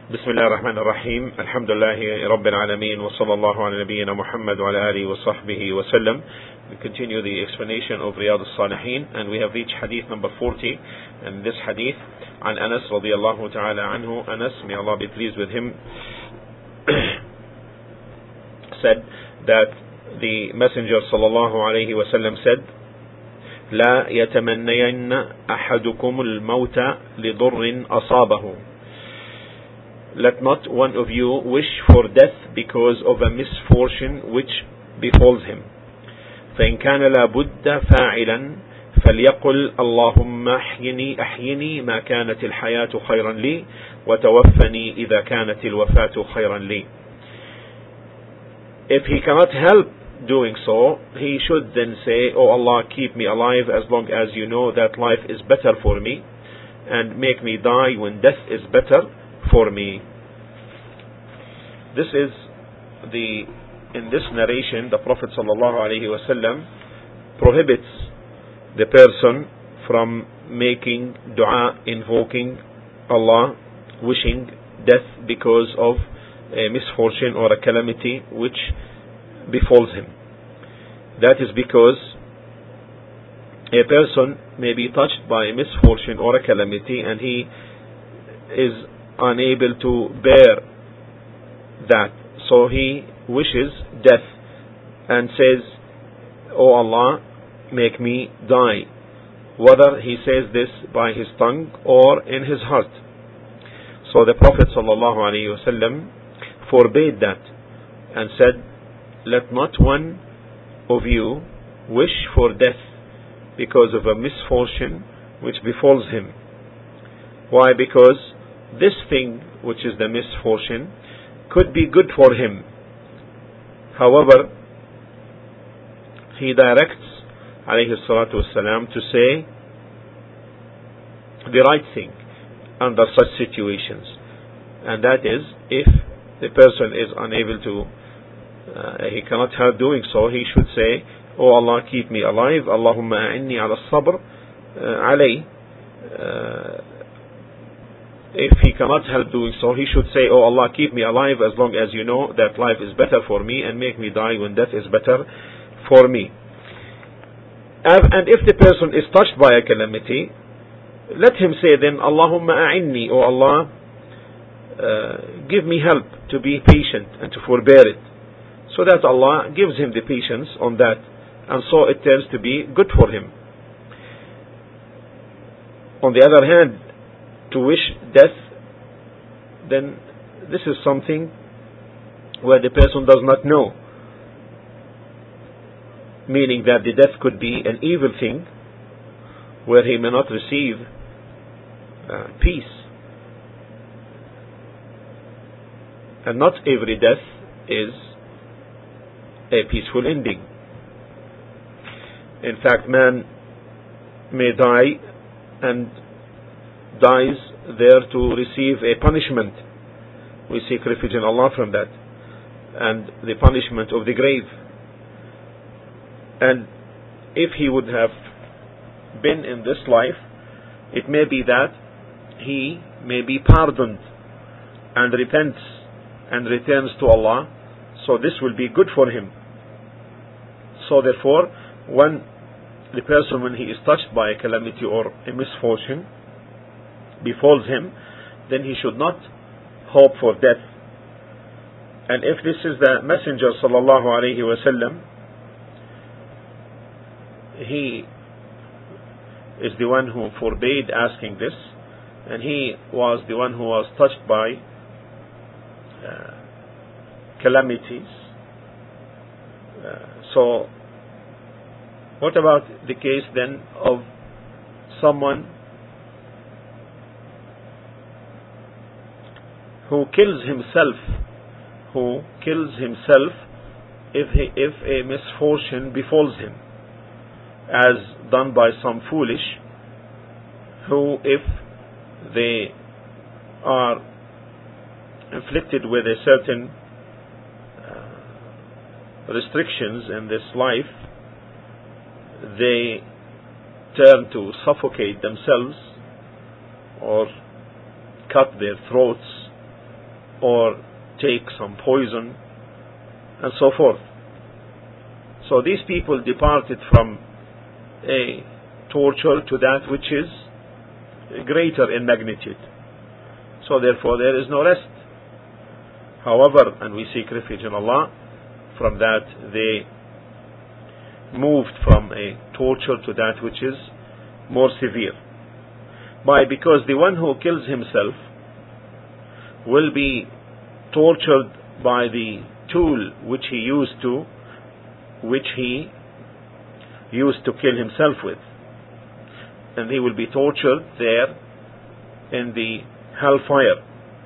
بسم الله الرحمن الرحيم الحمد لله رب العالمين وصلى الله على نبينا محمد وعلى آله وصحبه وسلم. We continue the explanation of Riyadh al-Salihin and we have reached hadith number 40, and this hadith عن أنس رضي الله تعالى عنه, Anas, may Allah be pleased with him, said that the Messenger صلى الله عليه وسلم said, لا يتمنين أحدكم الموت لضر أصابه. Let not one of you wish for death because of a misfortune which befalls him. فإن كان لا بد فاعلا فليقل اللهم أحيني ما كانت الحياة خيرا لي وتوفني إذا كانت الوفاة خيرا لي. If he cannot help doing so, he should then say, "Oh Allah, keep me alive as long as you know that life is better for me, and make me die when death is better for me." This is in this narration, the Prophet ﷺ prohibits the person from making dua, invoking Allah, wishing death because of a misfortune or a calamity which befalls him. That is because a person may be touched by a misfortune or a calamity and he is unable to bear that, so he wishes death and says, "Oh Allah, make me die," whether he says this by his tongue or in his heart. So the Prophet ﷺ forbade that and said, "Let not one of you wish for death because of a misfortune which befalls him." Why? Because this thing, which is the misfortune, could be good for him. However, he directs alayhi salatu wasalam to say the right thing under such situations, and that is, if the person is unable to, he cannot help doing so, he should say, "Oh Allah, keep me alive, Allahumma a'inni ala sabr alay." If he cannot help doing so, he should say, "Oh Allah, keep me alive as long as you know that life is better for me, and make me die when death is better for me." And if the person is touched by a calamity, let him say then, "Allahumma a'inni," "Oh Allah, give me help to be patient and to forbear it," so that Allah gives him the patience on that, and so it turns to be good for him. On the other hand, to wish death, then this is something where the person does not know, meaning that the death could be an evil thing where he may not receive peace, and not every death is a peaceful ending. In fact, man may die and dies there to receive a punishment. We seek refuge in Allah from that, and the punishment of the grave. And if he would have been in this life, it may be that he may be pardoned and repents and returns to Allah, so this will be good for him. So therefore, when the person, when he is touched by a calamity or a misfortune befalls him, then he should not hope for death. And if this is the Messenger sallallahu alaihi wasallam, he is the one who forbade asking this, and he was the one who was touched by calamities. So what about the case then of someone who kills himself if a misfortune befalls him, as done by some foolish who, if they are inflicted with a certain restrictions in this life, they turn to suffocate themselves or cut their throats or take some poison, and so forth. So these people departed from a torture to that which is greater in magnitude. So therefore there is no rest. However, and we seek refuge in Allah from that, they moved from a torture to that which is more severe. Because the one who kills himself will be tortured by the tool which he used to kill himself with, and he will be tortured there in the hellfire,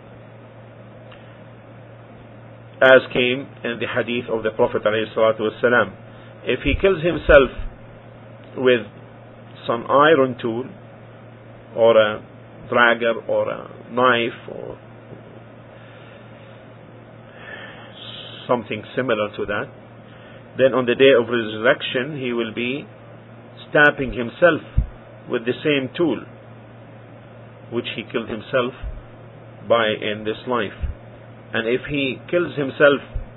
as came in the hadith of the Prophet ﷺ. If he kills himself with some iron tool or a dagger or a knife or something similar to that, then on the day of resurrection he will be stabbing himself with the same tool which he killed himself by in this life. And if he kills himself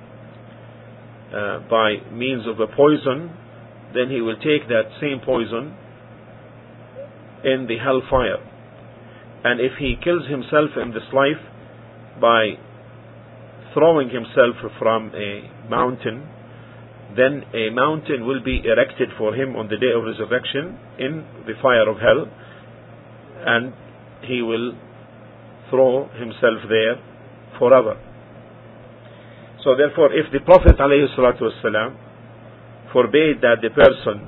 by means of a poison, then he will take that same poison in the hellfire. And if he kills himself in this life by throwing himself from a mountain, then a mountain will be erected for him on the day of resurrection in the fire of hell, and he will throw himself there forever. So therefore, if the Prophet ﷺ forbade that the person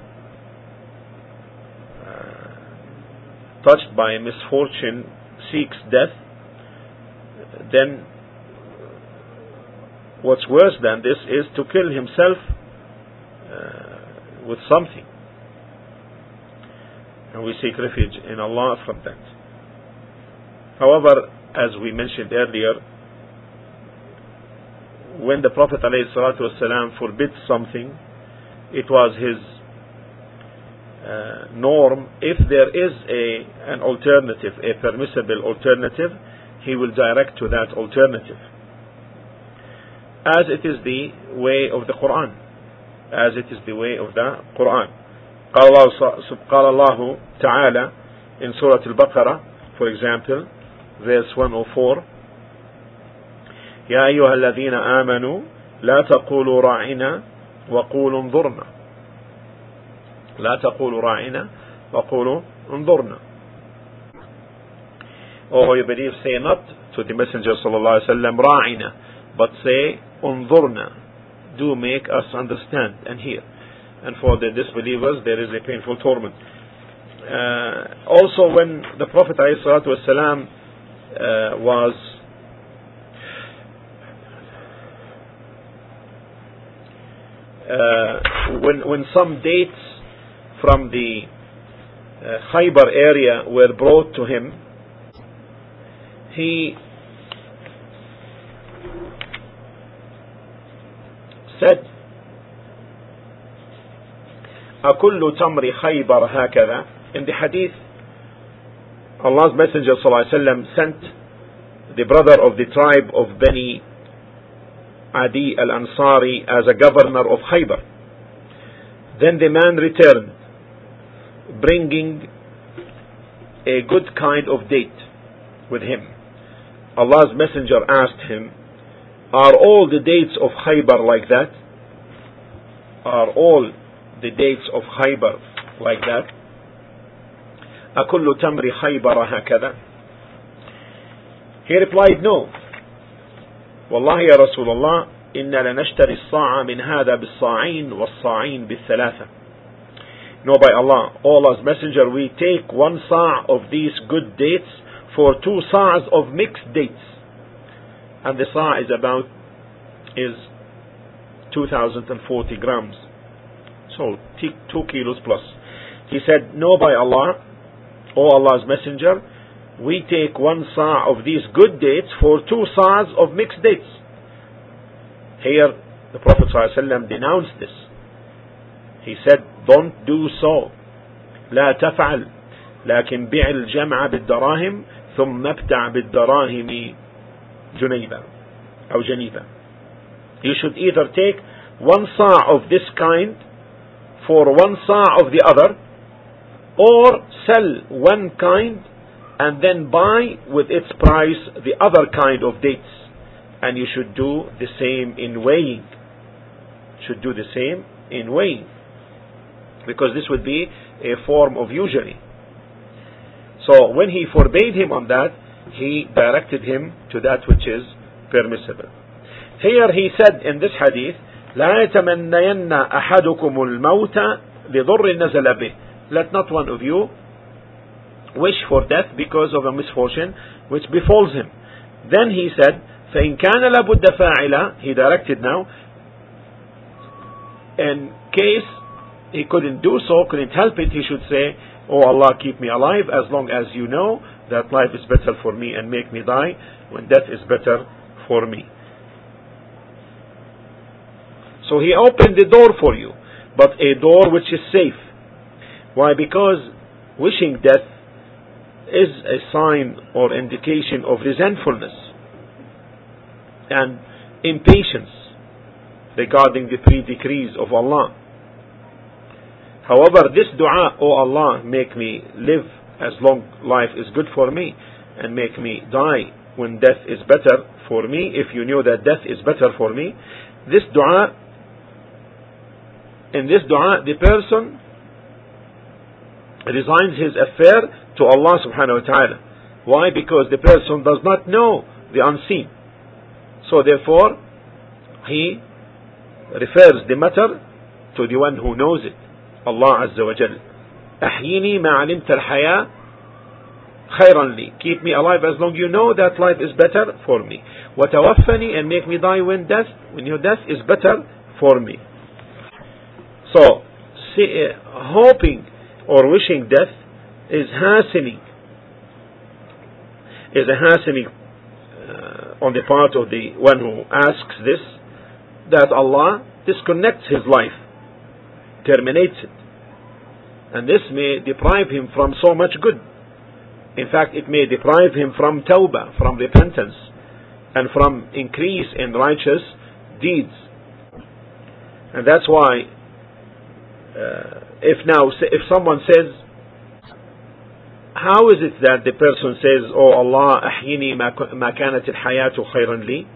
touched by a misfortune seeks death, then what's worse than this is to kill himself with something. And we seek refuge in Allah from that. However, as we mentioned earlier, when the Prophet ﷺ forbids something, it was his norm. If there is an alternative, a permissible alternative, he will direct to that alternative, as it is the way of the Quran. قال الله تعالى in Surah Al-Baqarah, for example, verse 104, يا أيها الذين آمنوا لا تقولوا راعنا وقولوا انظرنا. لا تقولوا راعنا وقولوا انظرنا. Oh, you believe, say not to the Messenger sallallahu alaihi wasallam راعنا, but say انظرنا. Do make us understand and hear. And for the disbelievers there is a painful torment. Also, when the Prophet ﷺ was when some dates from the Khaybar area were brought to him, he said, أكل تمر خيبر هكذا. In the hadith, Allah's Messenger ﷺ sent the brother of the tribe of Bani Adi al-Ansari as a governor of Khaybar. Then the man returned, bringing a good kind of date with him. Allah's Messenger asked him, are all the dates of Khaybar like that? Are all the dates of Khaybar like that? أكل تمر خيبر هكذا? He replied, no. والله يا رسول الله إنا لنشتري الصاع من هذا بالصاعين والصاعين بالثلاثة. No, by Allah, Allah's Messenger, we take one sa' of these good dates for 2 sa'as of mixed dates. And the sa' is 2040 grams. So 2 kilos plus. He said, no, by Allah, O Allah's Messenger, we take 1 sa' of these good dates for 2 sa'as of mixed dates. Here the Prophet ﷺ denounced this. He said, don't do so. لا تفعل لكن بيع الجمع بالدراهم ثم ابتع بالدراهم جنيبا. أو جنيبة. You should either take 1 sa' of this kind for 1 sa' of the other, or sell one kind and then buy with its price the other kind of dates. And you should do the same in weighing. Should do the same in weighing, because this would be a form of usury. So when he forbade him on that, he directed him to that which is permissible. Here he said in this hadith, لا يتمنين أحدكم الموت لضر نزل به. Let not one of you wish for death because of a misfortune which befalls him. Then he said, فإن كان لابد فاعلا, he directed now, in case he couldn't do so, couldn't help it, he should say, oh Allah, keep me alive as long as you know that life is better for me, and make me die when death is better for me. So he opened the door for you, but a door which is safe. Why? Because wishing death is a sign or indication of resentfulness and impatience regarding the pre-decrees of Allah. However, this dua, oh Allah, make me live as long life is good for me, and make me die when death is better for me, if you knew that death is better for me. This dua, in this dua, the person resigns his affair to Allah subhanahu wa ta'ala. Why? Because the person does not know the unseen. So therefore, he refers the matter to the one who knows it, Allah Azza wa Jal. أحيني ما علمت الحياة خيرا لي. Keep me alive as long you know that life is better for me. وتوفني, and make me die when your death is better for me. So, hoping or wishing death is hastening. Is a hastening on the part of the one who asks this, that Allah disconnects his life, terminates it. And this may deprive him from so much good. In fact, it may deprive him from tawbah, from repentance, and from increase in righteous deeds. And that's why if someone says, how is it that the person says, oh Allah, أحيني ما كانت الحياة خيرا لي?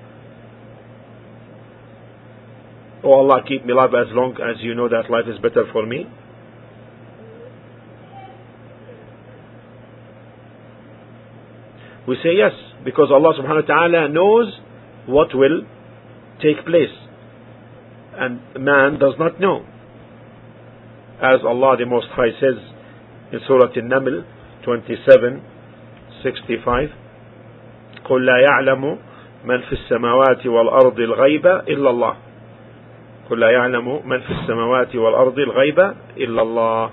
Oh Allah, keep me alive as long as you know that life is better for me. We say yes, because Allah subhanahu wa ta'ala knows what will take place, and man does not know. As Allah the Most High says in Surah An-Naml 27:65, قُلْ لَا يَعْلَمُ مَنْ فِي السَّمَاوَاتِ وَالْأَرْضِ الْغَيْبَ إِلَّا اللَّهِ قُلْ لَا يَعْلَمُ مَنْ فِي السَّمَاوَاتِ وَالْأَرْضِ الْغَيْبَ إِلَّا اللَّهِ.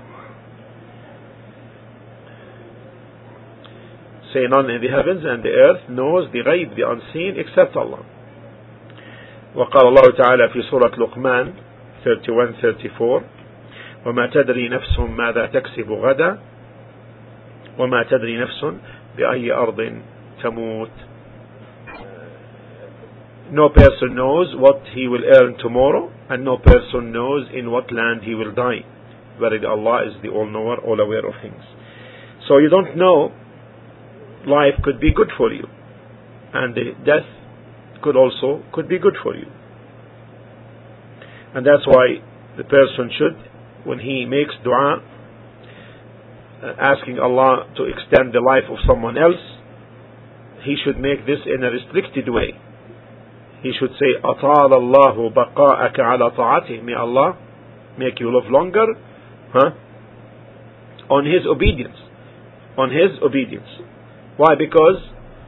Say, none in the heavens and the earth knows the ghaib, the unseen, except Allah. وقال الله تعالى في سورة لقمان 31:34, وما تدري نفس ماذا تكسب غدا وما تدري نفس بأي أرض تموت. No person knows what he will earn tomorrow, and no person knows in what land he will die. Verily Allah is the all-knower, all-aware of things. So you don't know. Life could be good for you, and the death could be good for you. And that's why the person should, when he makes dua, asking Allah to extend the life of someone else, he should make this in a restricted way. He should say, أطال الله بقاءك على طاعته. May Allah make you live longer on His obedience. On His obedience. Why? Because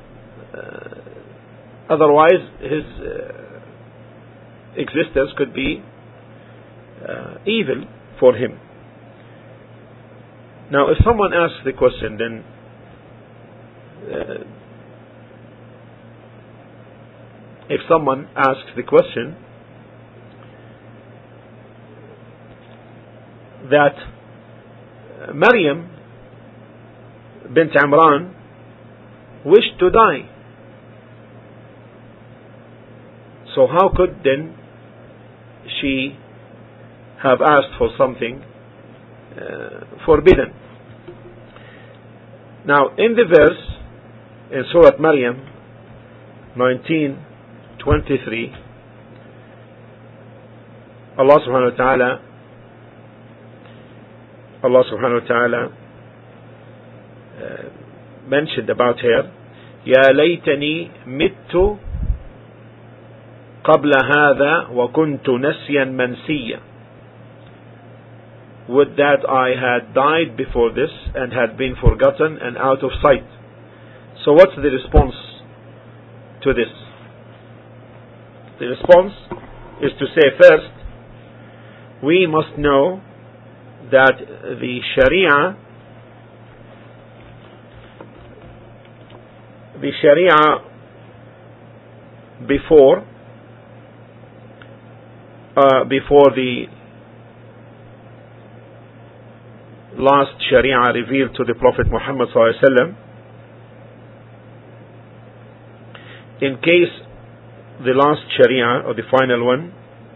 otherwise his existence could be evil for him. Now, if someone asks the question, then if someone asks the question that Maryam bint Imran wished to die, So how could then she have asked for something forbidden? Now in the verse in Surah Maryam 19:23, Allah subhanahu wa ta'ala mentioned about her, يا ليتني مت قبل هذا وكنت نسيا منسيا. Would that I had died before this and had been forgotten and out of sight. So what's the response to this? The response is to say, first, we must know that the Sharia before the last Sharia revealed to the Prophet Muhammad ﷺ, in case the last Sharia or the final one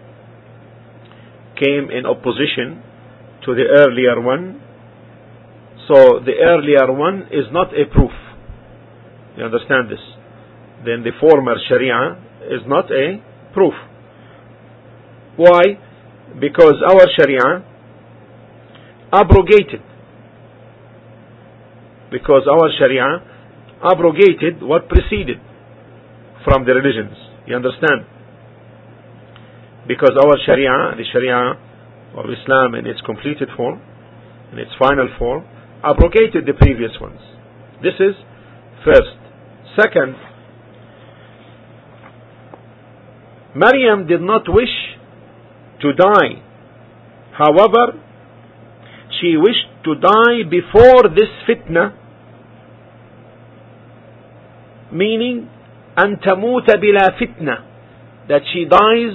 came in opposition to the earlier one, so the earlier one is not a proof. You understand this? Then the former Sharia is not a proof. Why? Because our Sharia abrogated. Because our Sharia abrogated what preceded from the religions. You understand? Because our Sharia, the Sharia of Islam in its completed form, in its final form, abrogated the previous ones. This is first. Second, Maryam did not wish to die. However, she wished to die before this fitna, meaning أن تموت بلا fitna, that she dies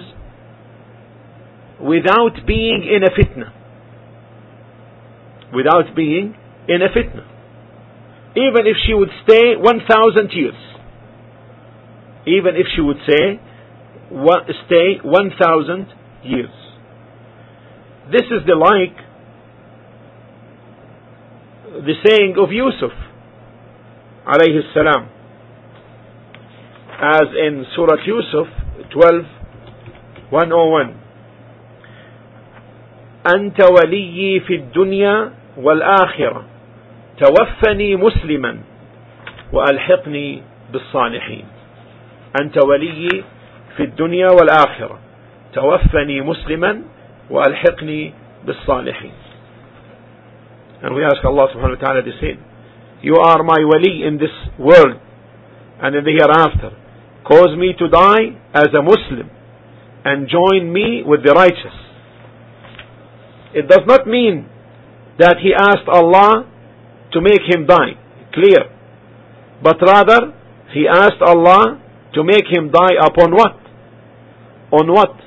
without being in a fitna. Without being in a fitna. Even if she would stay 1,000 years. Even if she would stay 1,000 years. This is the saying of Yusuf alayhi salam, as in Surah Yusuf 12:101, أنت ولي في الدنيا والآخرة توفني مسلما وألحقني بالصالحين. أنت ولي في الدنيا والآخرة توفني مسلما وألحقني بالصالحين. And we ask Allah subhanahu wa ta'ala the same. You are my wali in this world and in the hereafter. Cause me to die as a Muslim and join me with the righteous. It does not mean that he asked Allah to make him die. Clear. But rather, he asked Allah to make him die upon what? On what?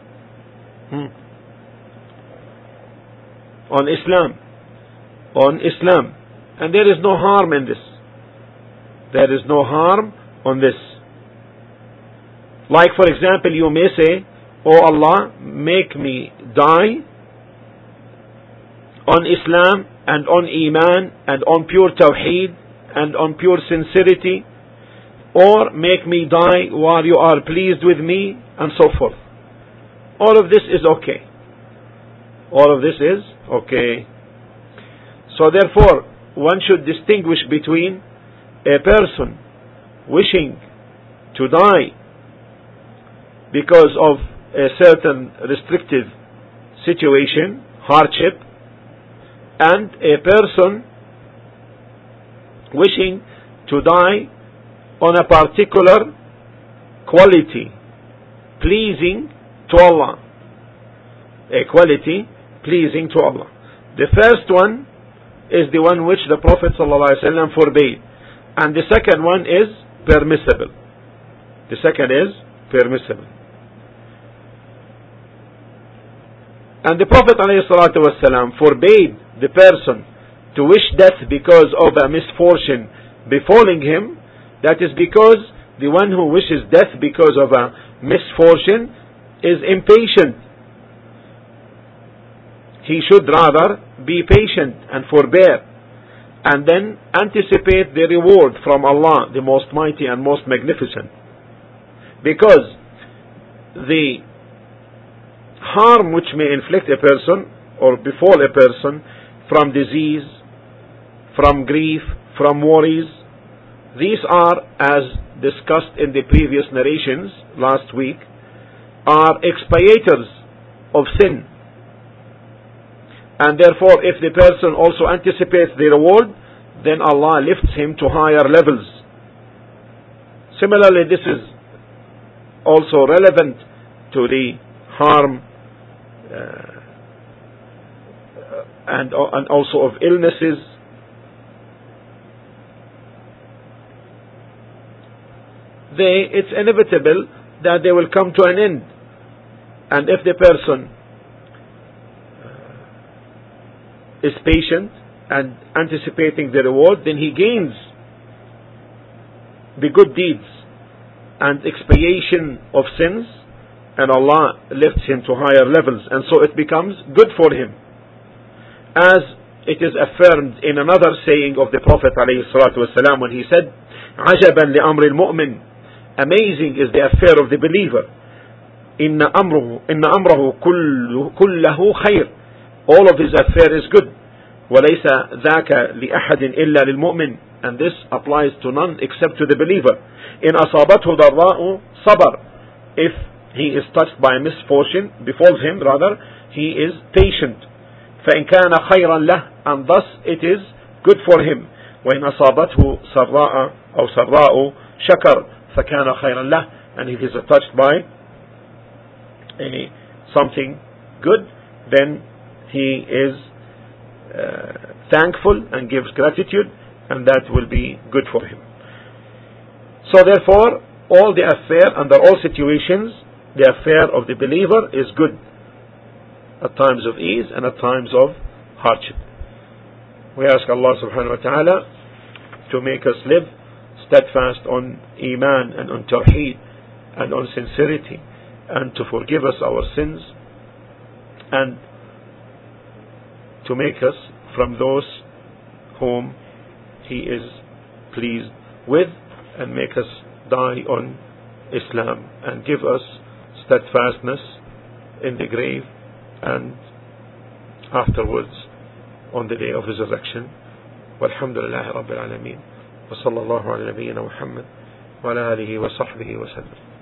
On Islam. On Islam. And there is no harm in this. There is no harm on this. Like for example, you may say, Oh Allah, make me die on Islam and on Iman and on pure Tawheed and on pure sincerity, or make me die while you are pleased with me, and so forth. All of this is okay. All of this is okay. So therefore, one should distinguish between a person wishing to die because of a certain restrictive situation, hardship, and a person wishing to die on a particular quality pleasing to Allah. A quality pleasing to Allah. The first one is the one which the Prophet ﷺ forbade, and the second one is permissible. The second is permissible. And the Prophet ﷺ forbade the person to wish death because of a misfortune befalling him. That is because the one who wishes death because of a misfortune is impatient. He should rather be patient and forbear, and then anticipate the reward from Allah, the Most Mighty and Most Magnificent. Because the harm which may inflict a person or befall a person from disease, from grief, from worries, these are, as discussed in the previous narrations last week, are expiators of sin. And therefore, if the person also anticipates the reward, then Allah lifts him to higher levels. Similarly, this is also relevant to the harm and also of illnesses. It's inevitable that they will come to an end. And if the person is patient and anticipating the reward, then he gains the good deeds and expiation of sins, and Allah lifts him to higher levels, and so it becomes good for him. As it is affirmed in another saying of the Prophet ﷺ when he said, عَجَبًا لِأَمْرِ الْمُؤْمِنِ, amazing is the affair of the believer. إِنَّ أَمْرَهُ كُلَّهُ خَيْرٌ, all of his affair is good. وَلَيْسَ ذَاكَ لِأَحَدٍ إِلَّا لِلْمُؤْمِنِ, and this applies to none except to the believer. إِنْ أَصَابَتْهُ ضَرَّاءُ صَبَرٌ, if he is touched by misfortune, befalls him rather, he is patient. فَإِنْ كَانَ خَيْرًا لَهُ, and thus it is good for him. وَإِنْ أَصَابَتْهُ سَرَّاءُ أو سَرَّاءُ شَكَرٌ فَكَانَ خَيْرًا لَهُ, and if he is touched by something good, then he is thankful and gives gratitude, and that will be good for him. So therefore, all the affair, under all situations, the affair of the believer is good, at times of ease and at times of hardship. We ask Allah subhanahu wa ta'ala to make us live steadfast on Iman and on Tawheed and on sincerity, and to forgive us our sins, and to make us from those whom He is pleased with, and make us die on Islam, and give us steadfastness in the grave and afterwards on the day of resurrection. Walhamdulillahi Rabbil Alameen. Wa sallallahu ala nabiyyina Muhammad wa ala alihi wa sahbihi wa sallam.